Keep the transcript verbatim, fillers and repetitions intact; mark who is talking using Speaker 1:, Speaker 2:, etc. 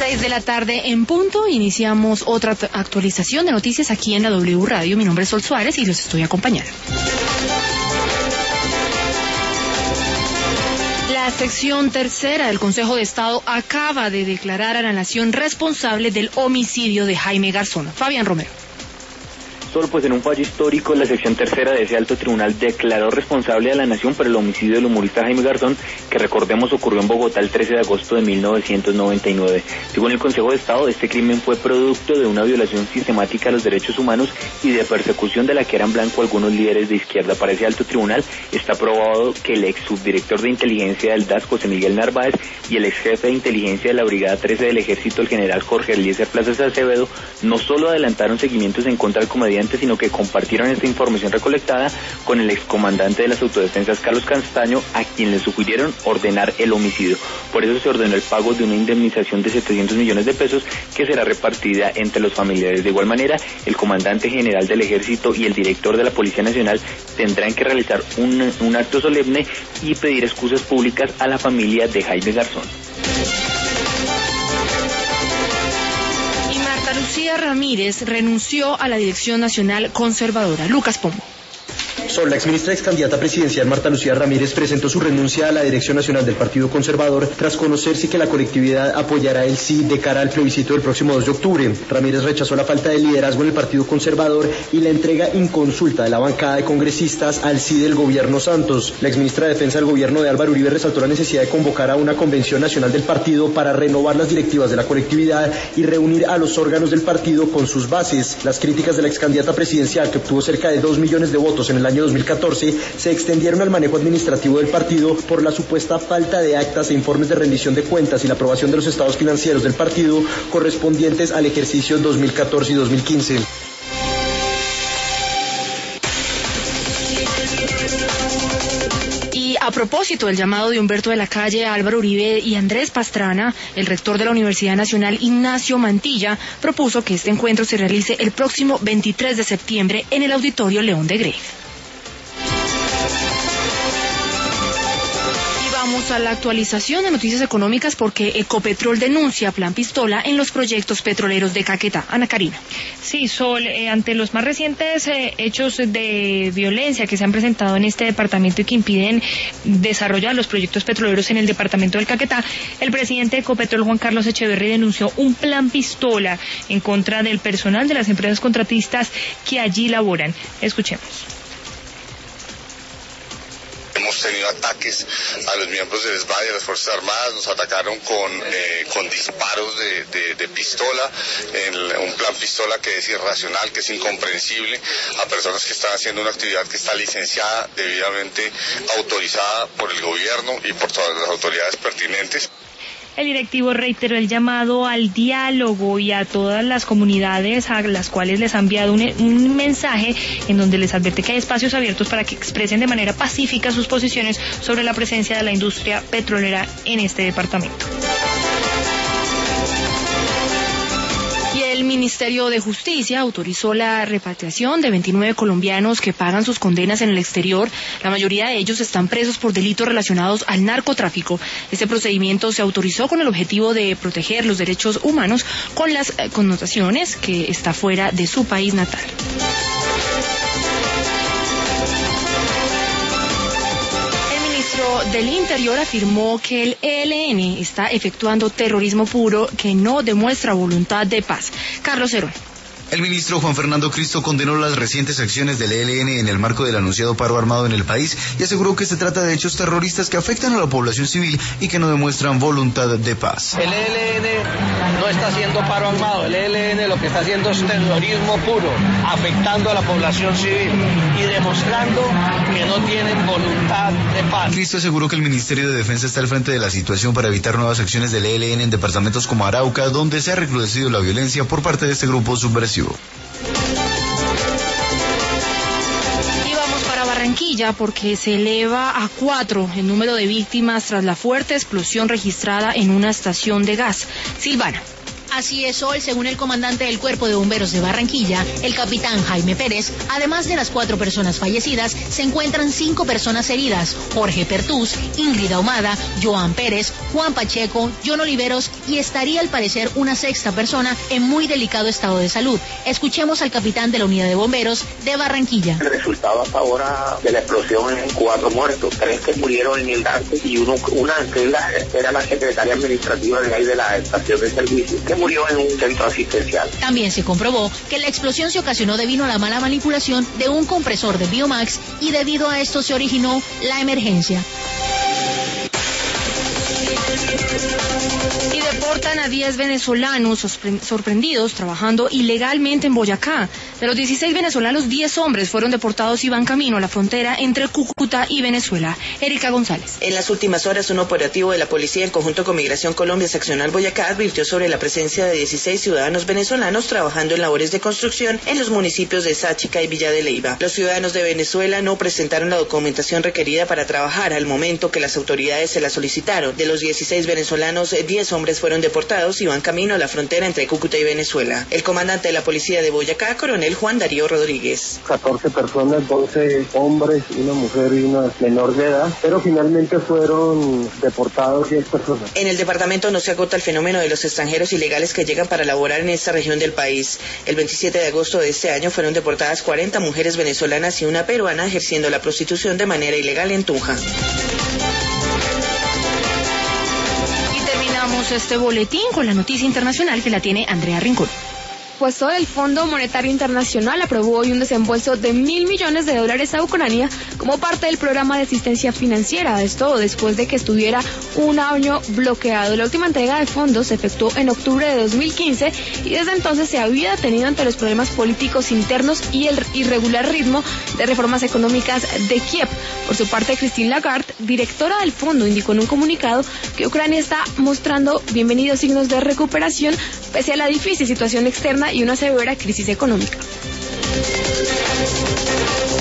Speaker 1: seis de la tarde en punto, iniciamos otra actualización de noticias aquí en la W Radio. Mi nombre es Sol Suárez y los estoy acompañando. La sección tercera del Consejo de Estado acaba de declarar a la nación responsable del homicidio de Jaime Garzón. Fabián Romero.
Speaker 2: Solo pues en un fallo histórico, la sección tercera de ese alto tribunal declaró responsable a la nación por el homicidio del humorista Jaime Garzón, que recordemos ocurrió en Bogotá el trece de agosto de mil novecientos noventa y nueve. Según el Consejo de Estado, este crimen fue producto de una violación sistemática a los derechos humanos y de persecución de la que eran blanco algunos líderes de izquierda. Para ese alto tribunal está probado que el ex subdirector de inteligencia del D A S, José Miguel Narváez, y el ex jefe de inteligencia de la Brigada trece del Ejército, el general Jorge Eliezer Plazas Acevedo, no solo adelantaron seguimientos en contra del comediante, sino que compartieron esta información recolectada con el excomandante de las autodefensas Carlos Castaño, a quien le sugirieron ordenar el homicidio. Por eso se ordenó el pago de una indemnización de setecientos millones de pesos que será repartida entre los familiares. De igual manera, el comandante general del Ejército y el director de la Policía Nacional tendrán que realizar un, un acto solemne y pedir excusas públicas a la familia de Jaime Garzón.
Speaker 1: Lucía Ramírez renunció a la Dirección Nacional Conservadora. Lucas Pombo.
Speaker 3: Sol, la exministra ex candidata presidencial Marta Lucía Ramírez presentó su renuncia a la Dirección Nacional del Partido Conservador tras conocerse que la colectividad apoyará el sí de cara al plebiscito del próximo dos de octubre. Ramírez rechazó la falta de liderazgo en el Partido Conservador y la entrega inconsulta de la bancada de congresistas al sí del gobierno Santos. La exministra de Defensa del gobierno de Álvaro Uribe resaltó la necesidad de convocar a una convención nacional del partido para renovar las directivas de la colectividad y reunir a los órganos del partido con sus bases. Las críticas de la ex candidata presidencial, que obtuvo cerca de dos millones de votos en el año dos mil catorce, se extendieron al manejo administrativo del partido por la supuesta falta de actas e informes de rendición de cuentas y la aprobación de los estados financieros del partido correspondientes al ejercicio dos mil catorce y dos mil quince.
Speaker 1: A propósito del llamado de Humberto de la Calle a Álvaro Uribe y Andrés Pastrana, el rector de la Universidad Nacional, Ignacio Mantilla, propuso que este encuentro se realice el próximo veintitrés de septiembre en el Auditorio León de Greve. Vamos a la actualización de noticias económicas porque Ecopetrol denuncia plan pistola en los proyectos petroleros de Caquetá. Ana Karina.
Speaker 4: Sí, Sol, eh, ante los más recientes eh, hechos de violencia que se han presentado en este departamento y que impiden desarrollar los proyectos petroleros en el departamento del Caquetá, el presidente de Ecopetrol, Juan Carlos Echeverry, denunció un plan pistola en contra del personal de las empresas contratistas que allí laboran. Escuchemos.
Speaker 5: Hemos tenido ataques a los miembros del S B A y a las Fuerzas Armadas, nos atacaron con, eh, con disparos de, de, de pistola, en un plan pistola que es irracional, que es incomprensible, a personas que están haciendo una actividad que está licenciada, debidamente autorizada por el gobierno y por todas las autoridades pertinentes.
Speaker 4: El directivo reiteró el llamado al diálogo y a todas las comunidades a las cuales les ha enviado un, un mensaje en donde les advierte que hay espacios abiertos para que expresen de manera pacífica sus posiciones sobre la presencia de la industria petrolera en este departamento.
Speaker 1: El Ministerio de Justicia autorizó la repatriación de veintinueve colombianos que pagan sus condenas en el exterior. La mayoría de ellos están presos por delitos relacionados al narcotráfico. Este procedimiento se autorizó con el objetivo de proteger los derechos humanos con las connotaciones que está fuera de su país natal. Del Interior afirmó que el E L N está efectuando terrorismo puro que no demuestra voluntad de paz. Carlos Herón.
Speaker 6: El ministro Juan Fernando Cristo condenó las recientes acciones del E L N en el marco del anunciado paro armado en el país y aseguró que se trata de hechos terroristas que afectan a la población civil y que no demuestran voluntad de paz.
Speaker 7: El E L N no está haciendo paro armado, el E L N lo que está haciendo es terrorismo puro, afectando a la población civil y demostrando que no tienen voluntad de paz.
Speaker 6: Cristo aseguró que el Ministerio de Defensa está al frente de la situación para evitar nuevas acciones del E L N en departamentos como Arauca, donde se ha recrudecido la violencia por parte de este grupo subversivo.
Speaker 1: Y vamos para Barranquilla porque se eleva a cuatro el número de víctimas tras la fuerte explosión registrada en una estación de gas. Silvana.
Speaker 8: Así es, Sol, según el comandante del Cuerpo de Bomberos de Barranquilla, el capitán Jaime Pérez, además de las cuatro personas fallecidas, se encuentran cinco personas heridas: Jorge Pertús, Ingrid Ahumada, Joan Pérez, Juan Pacheco, John Oliveros, y estaría al parecer una sexta persona en muy delicado estado de salud. Escuchemos al capitán de la unidad de bomberos de Barranquilla.
Speaker 9: El resultado hasta ahora de la explosión es cuatro muertos, tres que murieron en el Dante y uno, una que era, era la secretaria administrativa de ahí de la estación de servicio, que murió en un centro asistencial.
Speaker 8: También se comprobó que la explosión se ocasionó debido a la mala manipulación de un compresor de Biomax y debido a esto se originó la emergencia.
Speaker 1: Y deportan a diez venezolanos sorprendidos trabajando ilegalmente en Boyacá. De los dieciséis venezolanos, diez hombres fueron deportados y van camino a la frontera entre Cúcuta y Venezuela. Erika González.
Speaker 10: En las últimas horas, un operativo de la policía en conjunto con Migración Colombia Seccional Boyacá advirtió sobre la presencia de dieciséis ciudadanos venezolanos trabajando en labores de construcción en los municipios de Sáchica y Villa de Leyva. Los ciudadanos de Venezuela no presentaron la documentación requerida para trabajar al momento que las autoridades se la solicitaron. De los dieciséis venezolanos, diez hombres fueron deportados y van camino a la frontera entre Cúcuta y Venezuela. El comandante de la policía de Boyacá, coronel Juan Darío Rodríguez.
Speaker 11: catorce personas, doce hombres, una mujer y una menor de edad, pero finalmente fueron deportados diez personas.
Speaker 10: En el departamento no se agota el fenómeno de los extranjeros ilegales que llegan para laborar en esta región del país. El veintisiete de agosto de este año fueron deportadas cuarenta mujeres venezolanas y una peruana ejerciendo la prostitución de manera ilegal en Tunja.
Speaker 1: Este boletín con la noticia internacional que la tiene Andrea Rincón.
Speaker 12: Pues todo el Fondo Monetario Internacional aprobó hoy un desembolso de mil millones de dólares a Ucrania como parte del programa de asistencia financiera. Esto después de que estuviera un año bloqueado. La última entrega de fondos se efectuó en octubre de dos mil quince y desde entonces se había detenido ante los problemas políticos internos y el irregular ritmo de reformas económicas de Kiev. Por su parte, Christine Lagarde, directora del fondo, indicó en un comunicado que Ucrania está mostrando bienvenidos signos de recuperación pese a la difícil situación externa y una severa crisis económica.